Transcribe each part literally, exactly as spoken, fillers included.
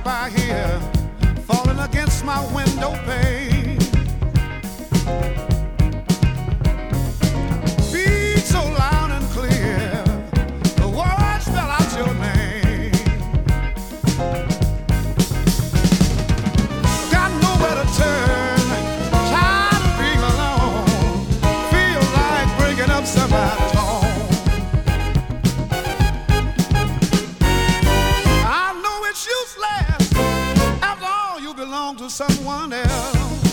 right by here, falling against my window pane. Beat so loud and clear, the words spell out your name. Got nowhere to turn, tired of being alone, feel like breaking up somebody's home. Belong to someone else.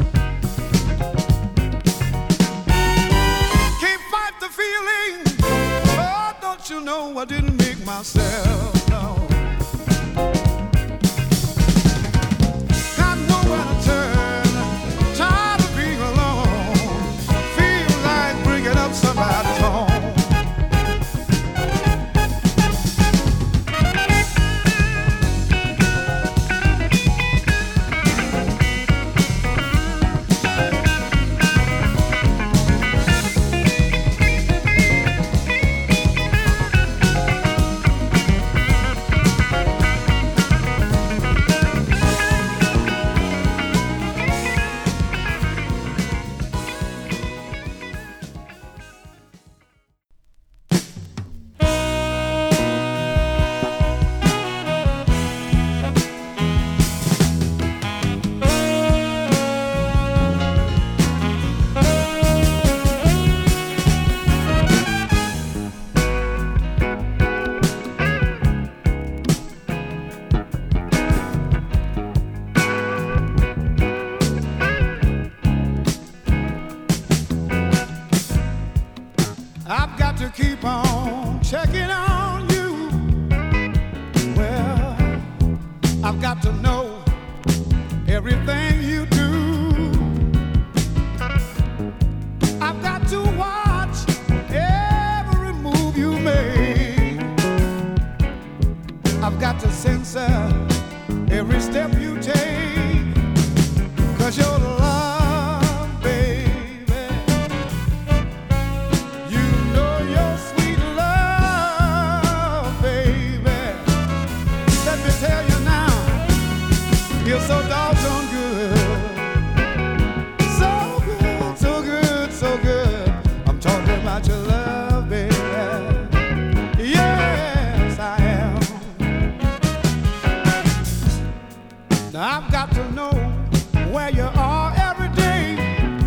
Can't fight the feeling. Oh, don't you know I didn't make myself known. Got nowhere to turn, tired of being alone, feel like bringing up somebody's home. I've got to keep on checking on you. Well, I've got to know everything you do. I've got to watch every move you make. I've got to censor every step you take. 'Cause you're the love, baby. You're so doggone good. So good, so good, so good. I'm talking about your love, baby. Yes, I am. Now I've got to know where you are every day.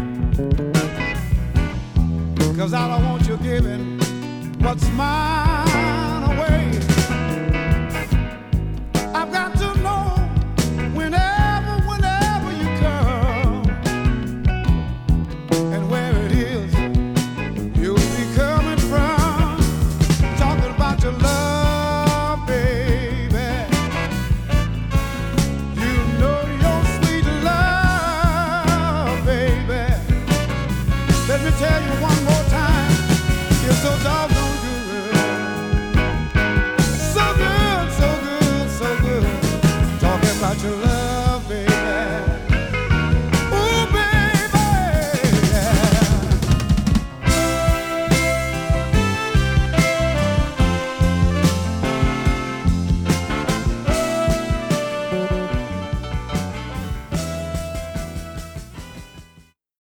'Cause I don't want you giving what's mine away. I've got to know whenever, whenever you come, and where it is you'll be coming from. Talking about your love, baby. You know your sweet love, baby. Let me tell you one more time, you're so doggone good. So good, so good, so good. Talking about your love.